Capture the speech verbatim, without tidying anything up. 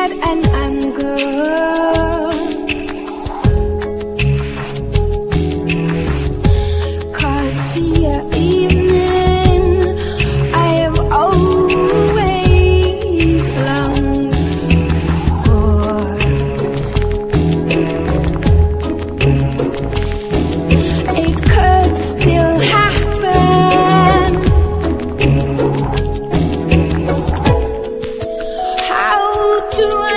sad and anger. Cause the evening I have always longed for. It could still happen. How do I